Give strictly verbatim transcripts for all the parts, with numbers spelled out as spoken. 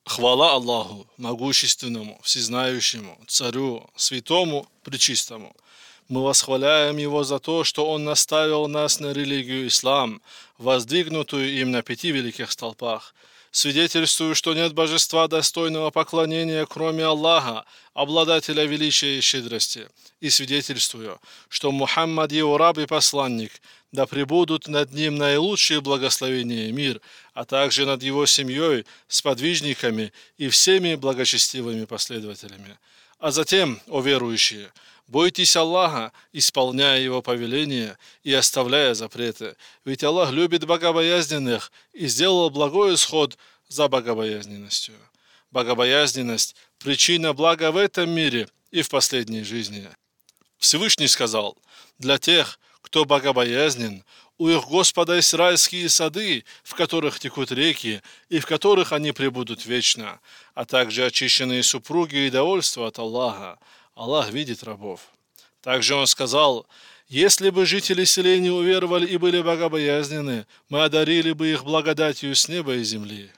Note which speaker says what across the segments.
Speaker 1: Хвала Аллаху, могущественному, всезнающему, царю, святому, пречистому. Мы восхваляем Его за то, что Он наставил нас на религию ислам, воздвигнутую им на пяти великих столпах. Свидетельствую, что нет божества достойного поклонения, кроме Аллаха, обладателя величия и щедрости. И свидетельствую, что Мухаммад его раб и посланник, да пребудут над ним наилучшие благословения и мир, а также над его семьей, сподвижниками и всеми благочестивыми последователями. А затем, о верующие, бойтесь Аллаха, исполняя Его повеления и оставляя запреты, ведь Аллах любит богобоязненных и сделал благой исход за богобоязненностью. Богобоязненность – причина блага в этом мире и в последней жизни. Всевышний сказал: для тех, кто богобоязнен, у их Господа есть райские сады, в которых текут реки, и в которых они пребудут вечно, а также очищенные супруги и довольство от Аллаха. Аллах видит рабов. Также Он сказал: если бы жители селений уверовали и были богобоязненны, мы одарили бы их благодатью с неба и земли.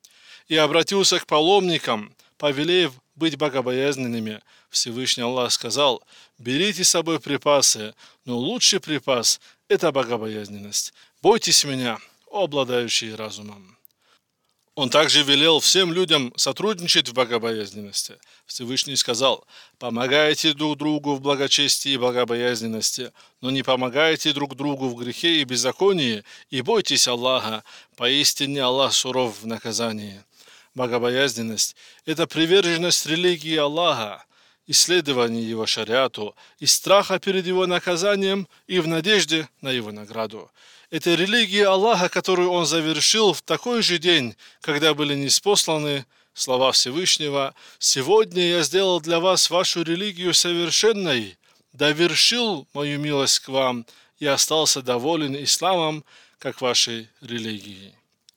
Speaker 1: И обратился к паломникам, повелев быть богобоязненными. Всевышний Аллах сказал: берите с собой припасы, но лучший припас – это богобоязненность. Бойтесь Меня, о обладающие разумом. Он также велел всем людям сотрудничать в богобоязненности. Всевышний сказал: помогайте друг другу в благочестии и богобоязненности, но не помогайте друг другу в грехе и беззаконии, и бойтесь Аллаха, поистине Аллах суров в наказании. Богобоязненность – это приверженность религии Аллаха, исследование Его шариату, из страха перед Его наказанием и в надежде на Его награду. Это религия Аллаха, которую Он завершил в такой же день, когда были ниспосланы слова Всевышнего: «Сегодня я сделал для вас вашу религию совершенной, довершил мою милость к вам и остался доволен исламом, как вашей религией».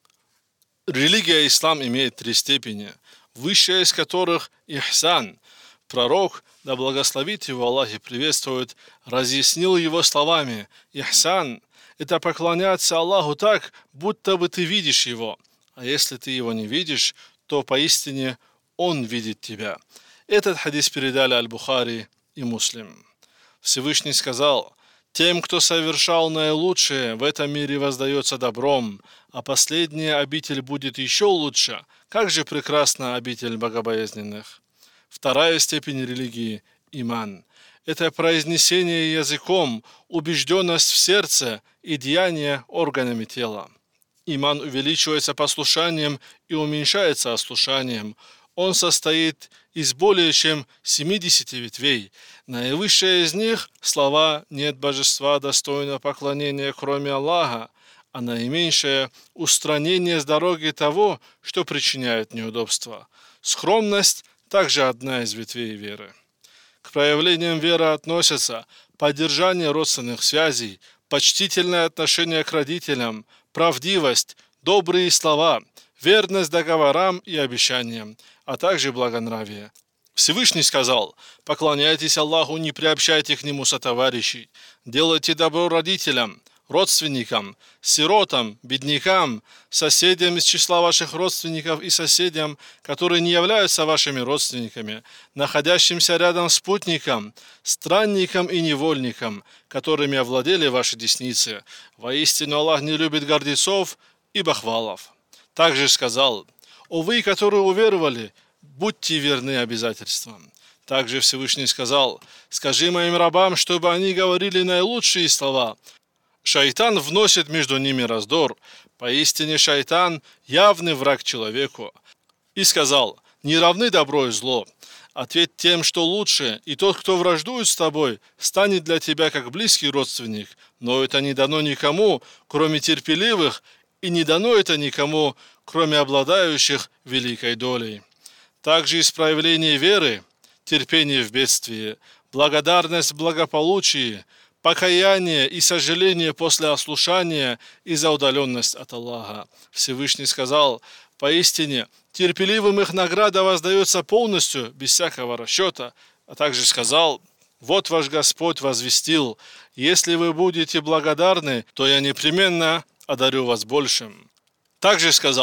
Speaker 1: Религия ислам имеет три степени, высшая из которых – ихсан. Пророк, да благословит его Аллах и приветствует, разъяснил его словами: ихсан – это поклоняться Аллаху так, будто бы ты видишь Его, а если ты Его не видишь, то поистине Он видит тебя. Этот хадис передали Аль-Бухари и Муслим. Всевышний сказал: тем, кто совершал наилучшее, в этом мире воздается добром, а последняя обитель будет еще лучше. Как же прекрасна обитель богобоязненных! Вторая степень религии – иман. Это произнесение языком, убежденность в сердце и деяние органами тела. Иман увеличивается послушанием и уменьшается ослушанием. Он состоит из более чем семидесяти ветвей. Наивысшая из них – слова «нет божества достойного поклонения, кроме Аллаха», а наименьшее – устранение с дороги того, что причиняет неудобства. Скромность – также одна из ветвей веры. К проявлениям веры относятся поддержание родственных связей, почтительное отношение к родителям, правдивость, добрые слова, верность договорам и обещаниям, а также благонравие. Всевышний сказал: поклоняйтесь Аллаху, не приобщайте к Нему сотоварищей, делайте добро родителям, родственникам, сиротам, беднякам, соседям из числа ваших родственников и соседям, которые не являются вашими родственниками, находящимся рядом с путником, странникам и невольникам, которыми овладели ваши десницы. Воистину Аллах не любит гордецов и бахвалов. Также сказал: о вы, которые уверовали, будьте верны обязательствам. Также Всевышний сказал: скажи моим рабам, чтобы они говорили наилучшие слова. Шайтан вносит между ними раздор. Поистине шайтан – явный враг человеку. И сказал: не равны добро и зло. Ответь тем, что лучше, и тот, кто враждует с тобой, станет для тебя как близкий родственник. Но это не дано никому, кроме терпеливых, и не дано это никому, кроме обладающих великой долей. Также из проявления веры – терпение в бедствии, благодарность в благополучии, покаяние и сожаление после ослушания и за удаленность от Аллаха. Всевышний сказал: поистине терпеливым их награда воздается полностью, без всякого расчета. А также сказал: вот ваш Господь возвестил: если вы будете благодарны, то я непременно одарю вас большим. Также сказал: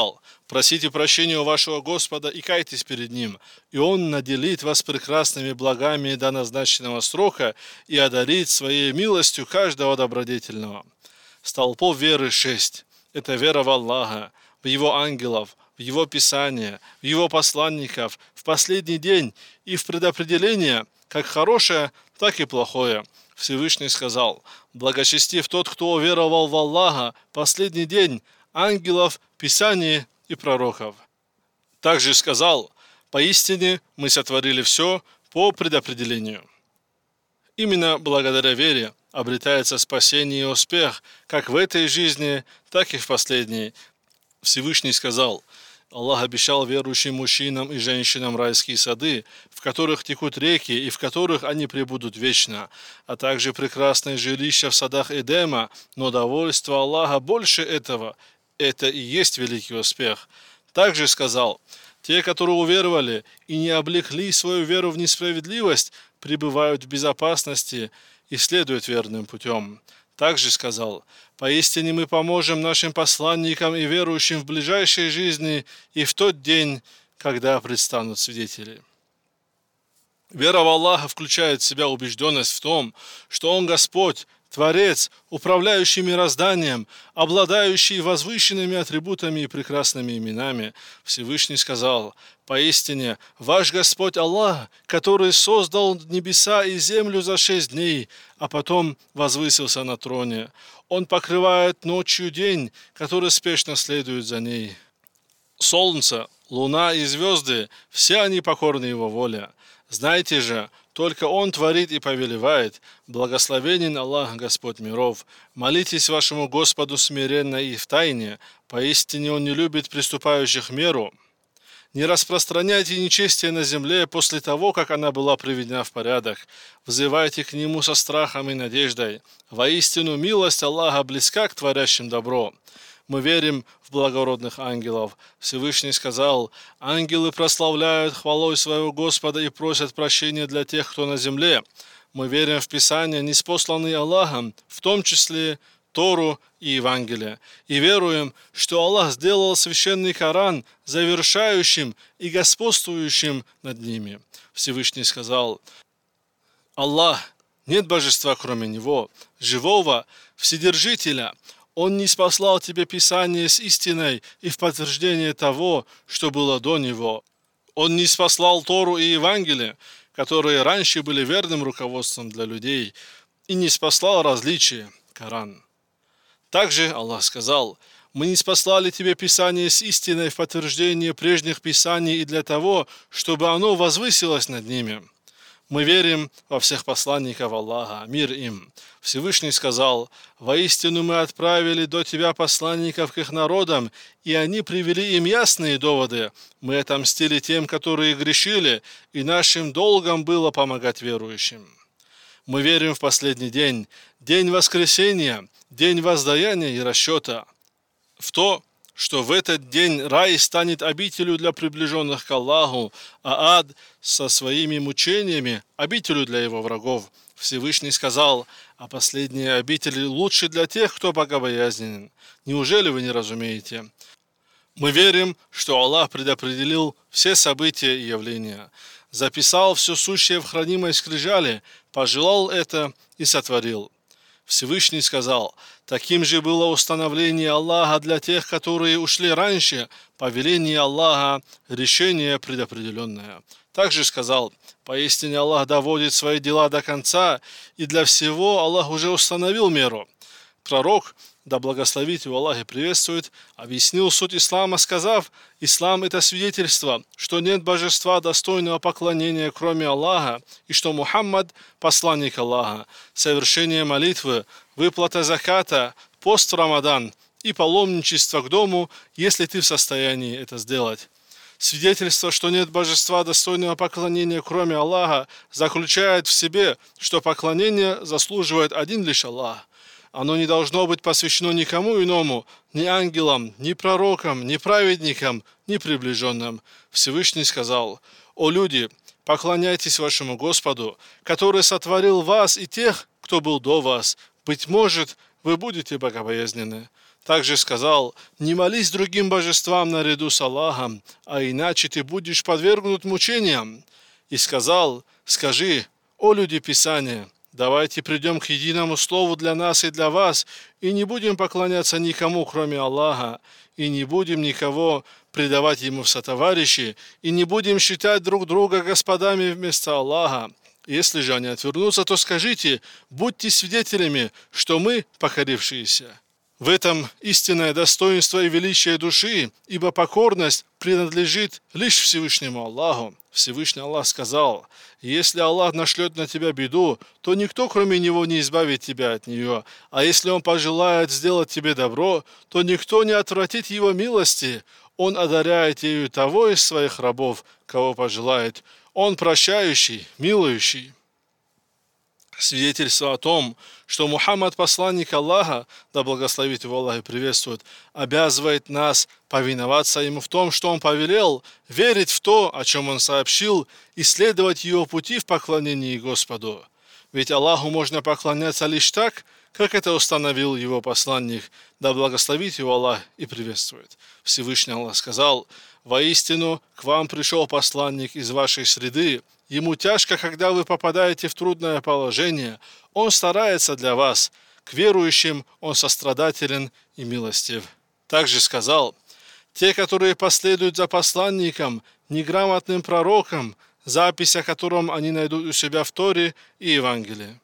Speaker 1: Просите прощения у вашего Господа и кайтесь перед Ним, и Он наделит вас прекрасными благами до назначенного срока и одарит Своей милостью каждого добродетельного. Столпов веры шесть. Это вера в Аллаха, в Его ангелов, в Его Писание, в Его посланников, в последний день и в предопределение, как хорошее, так и плохое. Всевышний сказал: «Благочестив тот, кто уверовал в Аллаха, последний день, ангелов, Писание и пророков». Также сказал: «Поистине мы сотворили все по предопределению». Именно благодаря вере обретается спасение и успех как в этой жизни, так и в последней. Всевышний сказал: Аллах обещал верующим мужчинам и женщинам райские сады, в которых текут реки и в которых они пребудут вечно, а также прекрасные жилища в садах Эдема, но довольство Аллаха больше этого. Это и есть великий успех. Также сказал: те, которые уверовали и не облекли свою веру в несправедливость, пребывают в безопасности и следуют верным путем. Также сказал: поистине мы поможем нашим посланникам и верующим в ближайшей жизни и в тот день, когда предстанут свидетели. Вера в Аллаха включает в себя убежденность в том, что Он Господь, Творец, управляющий мирозданием, обладающий возвышенными атрибутами и прекрасными именами. Всевышний сказал: поистине, ваш Господь Аллах, который создал небеса и землю за шесть дней, а потом возвысился на троне. Он покрывает ночью день, который спешно следует за ней. Солнце, луна и звезды – все они покорны Его воле. Знайте же, только Он творит и повелевает. Благословенен Аллах, Господь миров. Молитесь вашему Господу смиренно и в тайне. Поистине Он не любит приступающих меру. Не распространяйте нечестие на земле после того, как она была приведена в порядок. Взывайте к Нему со страхом и надеждой. Воистину, милость Аллаха близка к творящим добро. Мы верим в благородных ангелов. Всевышний сказал: ангелы прославляют хвалой своего Господа и просят прощения для тех, кто на земле. Мы верим в Писания, ниспосланные Аллахом, в том числе Тору и Евангелие, и веруем, что Аллах сделал священный Коран завершающим и господствующим над ними. Всевышний сказал: Аллах, нет божества кроме Него, живого, вседержителя. Он ниспослал тебе Писание с истиной и в подтверждение того, что было до него. Он ниспослал Тору и Евангелие, которые раньше были верным руководством для людей, и ниспослал различия, Коран. Также Аллах сказал: мы ниспослали тебе Писание с истиной в подтверждение прежних Писаний и для того, чтобы оно возвысилось над ними. Мы верим во всех посланников Аллаха, мир им. Всевышний сказал: воистину мы отправили до тебя посланников к их народам, и они привели им ясные доводы. Мы отомстили тем, которые грешили, и нашим долгом было помогать верующим. Мы верим в последний день, день воскресения, день воздаяния и расчета, в то, что в этот день рай станет обителью для приближенных к Аллаху, а ад со своими мучениями – обителью для его врагов. Всевышний сказал: а последние обители лучше для тех, кто богобоязненен. Неужели вы не разумеете? Мы верим, что Аллах предопределил все события и явления, записал все сущее в хранимой скрижали, пожелал это и сотворил. Всевышний сказал: таким же было установление Аллаха для тех, которые ушли раньше, повеление Аллаха, решение предопределенное. Также сказал: поистине Аллах доводит свои дела до конца, и для всего Аллах уже установил меру. Пророк, да благословит его Аллах и приветствует, объяснил суть ислама, сказав: ислам – это свидетельство, что нет божества достойного поклонения, кроме Аллаха, и что Мухаммад – посланник Аллаха, совершение молитвы, выплата заката, пост в Рамадан и паломничество к дому, если ты в состоянии это сделать. Свидетельство, что нет божества достойного поклонения, кроме Аллаха, заключает в себе, что поклонение заслуживает один лишь Аллах. Оно не должно быть посвящено никому иному, ни ангелам, ни пророкам, ни праведникам, ни приближенным. Всевышний сказал: «О люди, поклоняйтесь вашему Господу, который сотворил вас и тех, кто был до вас. Быть может, вы будете богобоязненны». Также сказал: «Не молись другим божествам наряду с Аллахом, а иначе ты будешь подвергнут мучениям». И сказал: «Скажи, о люди Писания, давайте придем к единому слову для нас и для вас, и не будем поклоняться никому, кроме Аллаха, и не будем никого предавать ему в сотоварищи, и не будем считать друг друга господами вместо Аллаха. Если же они отвернутся, то скажите: будьте свидетелями, что мы покорившиеся». В этом истинное достоинство и величие души, ибо покорность принадлежит лишь Всевышнему Аллаху. Всевышний Аллах сказал: «Если Аллах нашлет на тебя беду, то никто, кроме Него, не избавит тебя от нее, а если Он пожелает сделать тебе добро, то никто не отвратит Его милости. Он одаряет ею того из своих рабов, кого пожелает. Он прощающий, милующий». Свидетельство о том, что Мухаммад, посланник Аллаха, да благословит его Аллах и приветствует, обязывает нас повиноваться ему в том, что он повелел, верить в то, о чем он сообщил, и следовать его пути в поклонении Господу. Ведь Аллаху можно поклоняться лишь так, как это установил его посланник, да благословит его Аллах и приветствует. Всевышний Аллах сказал: «Воистину к вам пришел посланник из вашей среды. Ему тяжко, когда вы попадаете в трудное положение. Он старается для вас. К верующим он сострадателен и милостив». Также сказал: «Те, которые последуют за посланником, неграмотным пророком, запись о котором они найдут у себя в Торе и Евангелии».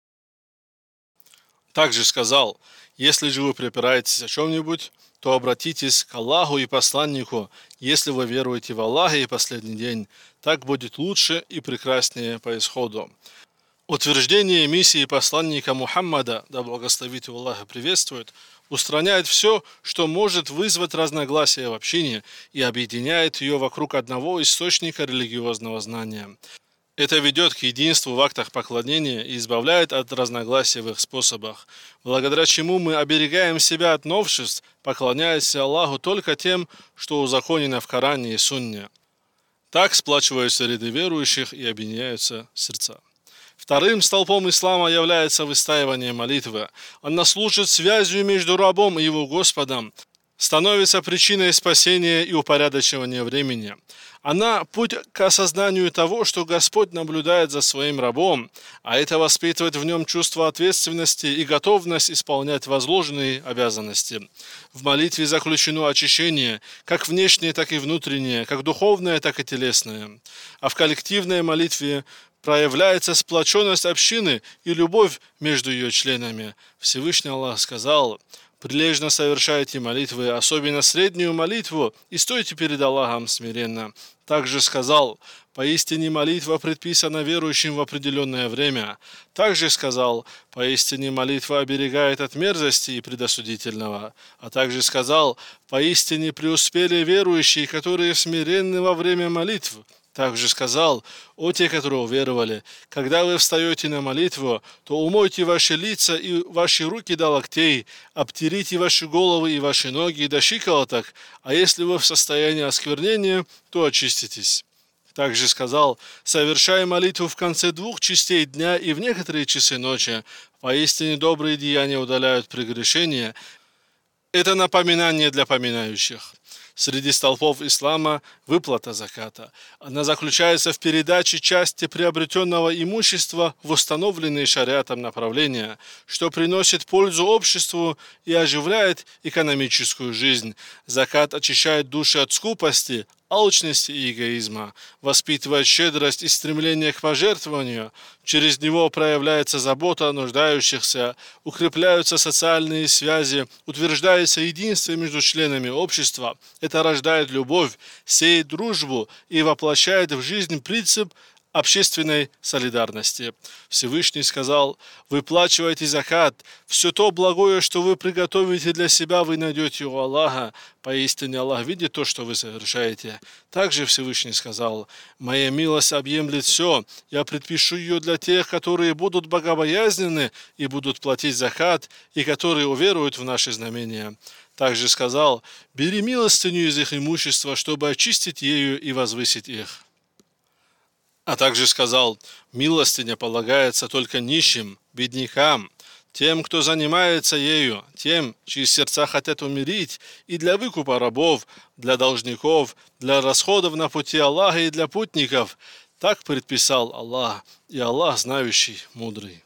Speaker 1: Также сказал: «Если же вы припираетесь о чем-нибудь, то обратитесь к Аллаху и посланнику, если вы веруете в Аллаха и последний день. Так будет лучше и прекраснее по исходу». Утверждение миссии посланника Мухаммада, да благословит его Аллах и приветствует, устраняет все, что может вызвать разногласия в общине, и объединяет ее вокруг одного источника религиозного знания. Это ведет к единству в актах поклонения и избавляет от разногласий в их способах, благодаря чему мы оберегаем себя от новшеств, поклоняясь Аллаху только тем, что узаконено в Коране и Сунне. Так сплачиваются ряды верующих и объединяются сердца. Вторым столпом ислама является выстаивание молитвы. Она служит связью между рабом и его Господом, становится причиной спасения и упорядочивания времени. Она – путь к осознанию того, что Господь наблюдает за своим рабом, а это воспитывает в нем чувство ответственности и готовность исполнять возложенные обязанности. В молитве заключено очищение, как внешнее, так и внутреннее, как духовное, так и телесное. А в коллективной молитве проявляется сплоченность общины и любовь между ее членами. Всевышний Аллах сказал: «Прилежно совершайте молитвы, особенно среднюю молитву, и стойте перед Аллахом смиренно». Также сказал: «Поистине молитва предписана верующим в определенное время». Также сказал: «Поистине молитва оберегает от мерзости и предосудительного». А также сказал: «Поистине преуспели верующие, которые смиренны во время молитв». Также сказал: «О те, которые уверовали, когда вы встаете на молитву, то умойте ваши лица и ваши руки до локтей, обтерите ваши головы и ваши ноги до щиколоток, а если вы в состоянии осквернения, то очиститесь». Также сказал: «Совершай молитву в конце двух частей дня и в некоторые часы ночи. Поистине добрые деяния удаляют прегрешения». Это напоминание для поминающих. Среди столпов ислама выплата заката. Она заключается в передаче части приобретенного имущества в установленные шариатом направления, что приносит пользу обществу и оживляет экономическую жизнь. Закат очищает души от скупости, алчности и эгоизма, воспитывает щедрость и стремление к пожертвованию. Через него проявляется забота о нуждающихся, укрепляются социальные связи, утверждается единство между членами общества. Это рождает любовь, сеет дружбу и воплощает в жизнь принцип общественной солидарности. Всевышний сказал: «Выплачивайте закат, все то благое, что вы приготовите для себя, вы найдете у Аллаха. Поистине Аллах видит то, что вы совершаете». Также Всевышний сказал: «Моя милость объемлет все, я предпишу ее для тех, которые будут богобоязненны и будут платить закат, и которые уверуют в наши знамения». Также сказал: «Бери милостыню из их имущества, чтобы очистить ею и возвысить их». А также сказал: «Милостыня полагается только нищим, беднякам». Тем, кто занимается ею, тем, чьи сердца хотят умерить, и для выкупа рабов, для должников, для расходов на пути Аллаха и для путников, так предписал Аллах, и Аллах знающий, мудрый.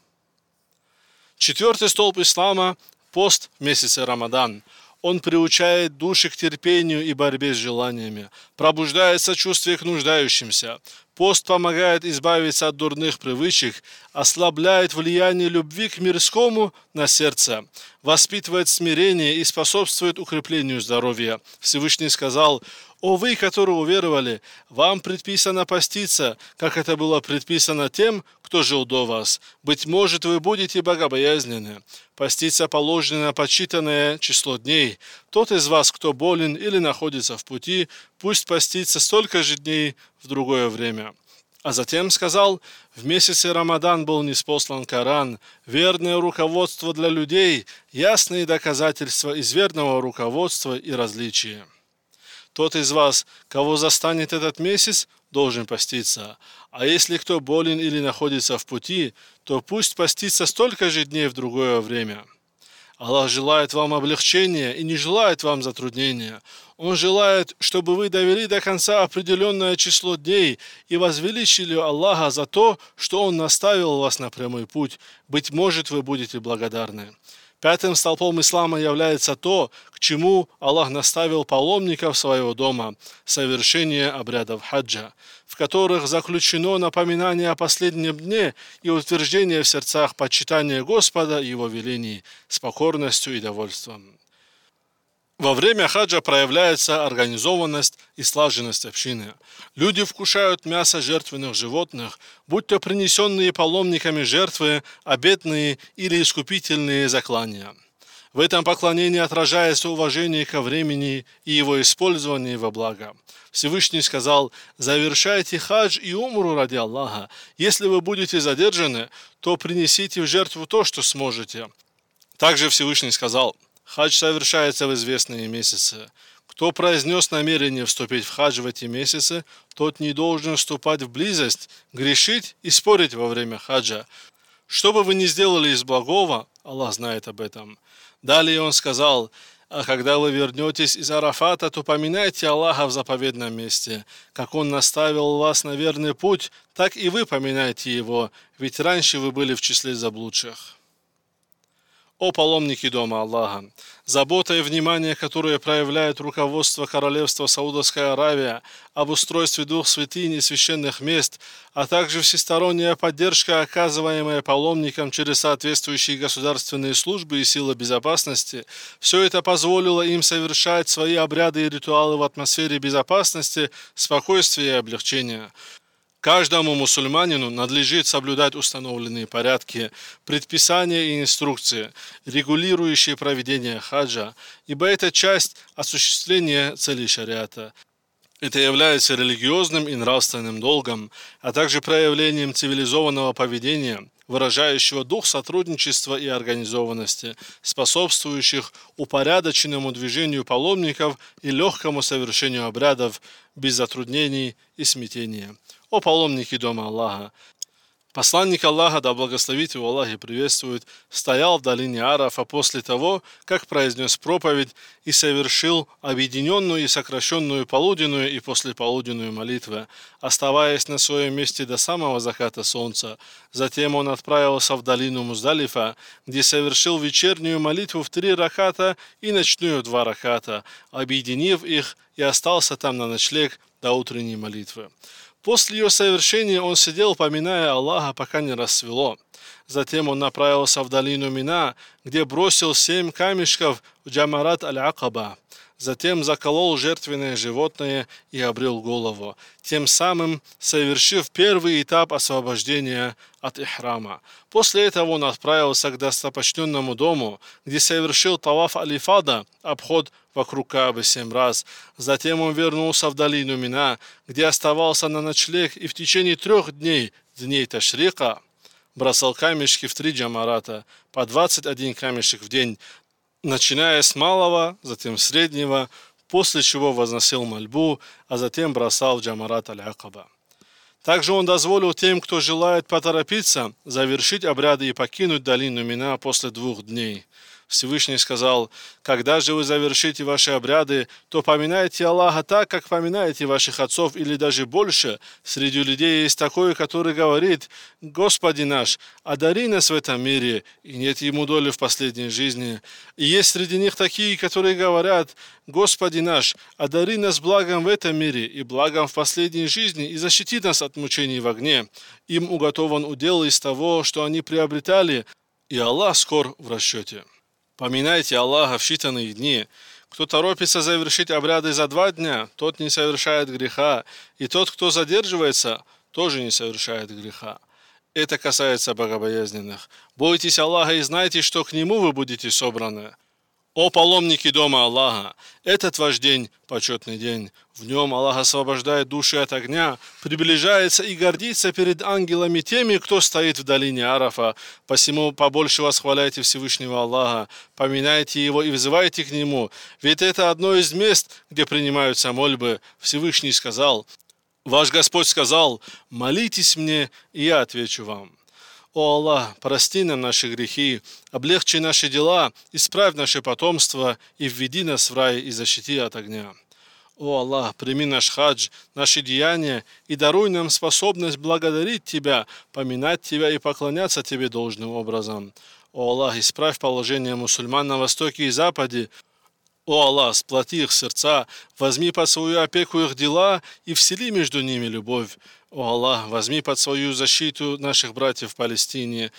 Speaker 1: Четвертый столб ислама – пост в месяце Рамадан. Он приучает души к терпению и борьбе с желаниями, пробуждает сочувствие к нуждающимся. Пост помогает избавиться от дурных привычек, ослабляет влияние любви к мирскому на сердце, воспитывает смирение и способствует укреплению здоровья. Всевышний сказал: «О вы, которые уверовали, вам предписано поститься, как это было предписано тем, кто жил до вас. Быть может, вы будете богобоязненны. Поститься положено на подсчитанное число дней. Тот из вас, кто болен или находится в пути, пусть постится столько же дней в другое время». А затем сказал: в месяце Рамадан был ниспослан Коран, верное руководство для людей, ясные доказательства из верного руководства и различия. Тот из вас, кого застанет этот месяц, должен поститься. А если кто болен или находится в пути, то пусть постится столько же дней в другое время. Аллах желает вам облегчения и не желает вам затруднения. Он желает, чтобы вы довели до конца определенное число дней и возвеличили Аллаха за то, что Он наставил вас на прямой путь. Быть может, вы будете благодарны. Пятым столпом ислама является то, к чему Аллах наставил паломников своего дома – совершение обрядов хаджа, в которых заключено напоминание о последнем дне и утверждение в сердцах почитания Господа и Его велений с покорностью и довольством. Во время хаджа проявляется организованность и слаженность общины. Люди вкушают мясо жертвенных животных, будь то принесенные паломниками жертвы, обетные или искупительные заклания. В этом поклонении отражается уважение ко времени и его использование во благо. Всевышний сказал: «Завершайте хадж и умру ради Аллаха. Если вы будете задержаны, то принесите в жертву то, что сможете». Также Всевышний сказал: «Хадж совершается в известные месяцы. Кто произнес намерение вступить в хадж в эти месяцы, тот не должен вступать в близость, грешить и спорить во время хаджа. Что бы вы ни сделали из благого, Аллах знает об этом». Далее он сказал: «А когда вы вернетесь из Арафата, то поминайте Аллаха в заповедном месте. Как Он наставил вас на верный путь, так и вы поминайте Его, ведь раньше вы были в числе заблудших». О паломники дома Аллаха! Забота и внимание, которое проявляет руководство Королевства Саудовская Аравия об устройстве двух святынь и священных мест, а также всесторонняя поддержка, оказываемая паломникам через соответствующие государственные службы и силы безопасности, все это позволило им совершать свои обряды и ритуалы в атмосфере безопасности, спокойствия и облегчения. Каждому мусульманину надлежит соблюдать установленные порядки, предписания и инструкции, регулирующие проведение хаджа, ибо это часть осуществления целей шариата. Это является религиозным и нравственным долгом, а также проявлением цивилизованного поведения, выражающего дух сотрудничества и организованности, способствующих упорядоченному движению паломников и легкому совершению обрядов без затруднений и смятения. О паломники дома Аллаха! Посланник Аллаха, да благословит его Аллах и приветствует, стоял в долине Арафа после того, как произнес проповедь и совершил объединенную и сокращенную полуденную и послеполуденную молитвы, оставаясь на своем месте до самого заката солнца. Затем он отправился в долину Муздалифа, где совершил вечернюю молитву в три раката и ночную в два раката, объединив их, и остался там на ночлег до утренней молитвы. После ее совершения он сидел, поминая Аллаха, пока не рассвело. Затем он направился в долину Мина, где бросил семь камешков в Джамарат аль-Акаба. Затем заколол жертвенное животное и обрел голову, тем самым совершив первый этап освобождения от ихрама. После этого он отправился к достопочтенному дому, где совершил таваф алифада, обход вокруг Каабы семь раз. Затем он вернулся в долину Мина, где оставался на ночлег и в течение трех дней, дней Ташрика, бросал камешки в три джамарата, по двадцать один камешек в день, начиная с малого, затем среднего, после чего возносил мольбу, а затем бросал в Джамарат аль-Акаба. Также Он дозволил тем, кто желает поторопиться, завершить обряды и покинуть долину Мина после двух дней. Всевышний сказал: «Когда же вы завершите ваши обряды, то поминайте Аллаха так, как поминаете ваших отцов, или даже больше. Среди людей есть такой, который говорит: Господи наш, одари нас в этом мире, и нет ему доли в последней жизни. И есть среди них такие, которые говорят: Господи наш, одари нас благом в этом мире и благом в последней жизни, и защити нас от мучений в огне. Им уготован удел из того, что они приобретали, и Аллах скор в расчете». Поминайте Аллаха в считанные дни. Кто торопится завершить обряды за два дня, тот не совершает греха, и тот, кто задерживается, тоже не совершает греха. Это касается богобоязненных. Бойтесь Аллаха и знайте, что к Нему вы будете собраны. О паломники дома Аллаха! Этот ваш день – почетный день. В нем Аллах освобождает души от огня, приближается и гордится перед ангелами теми, кто стоит в долине Арафа. Посему побольше восхваляйте Всевышнего Аллаха, поминайте Его и взывайте к Нему. Ведь это одно из мест, где принимаются мольбы. Всевышний сказал: «Ваш Господь сказал: молитесь мне, и я отвечу вам». О Аллах, прости нам наши грехи, облегчи наши дела, исправь наше потомство и введи нас в рай и защити от огня. О Аллах, прими наш хадж, наши деяния и даруй нам способность благодарить Тебя, поминать Тебя и поклоняться Тебе должным образом. О Аллах, исправь положение мусульман на Востоке и Западе. О Аллах, сплоти их сердца, возьми под свою опеку их дела и всели между ними любовь. О Аллах, возьми под свою защиту наших братьев в Палестине.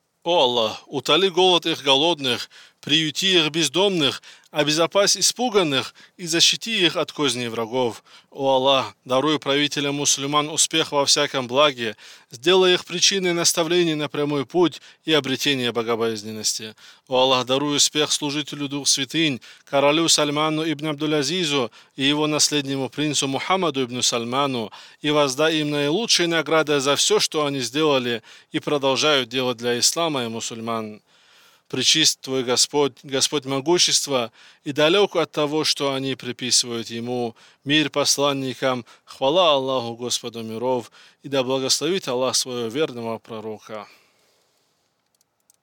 Speaker 1: О Аллах, утоли голод их голодных, приюти их бездомных, обезопась испуганных и защити их от козней врагов. О Аллах, даруй правителям мусульман успех во всяком благе, сделай их причиной наставления на прямой путь и обретения богобоязненности. О Аллах, даруй успех служителю двух святынь, королю Сальману ибн Абдул-Азизу и его наследнему принцу Мухаммаду ибн Сальману, и воздай им наилучшие награды за все, что они сделали и продолжают делать для ислама и мусульман. Пречист Твой Господь, Господь могущества, и далек от того, что они приписывают Ему. Мир посланникам, хвала Аллаху Господу миров, и да благословит Аллах своего верного пророка.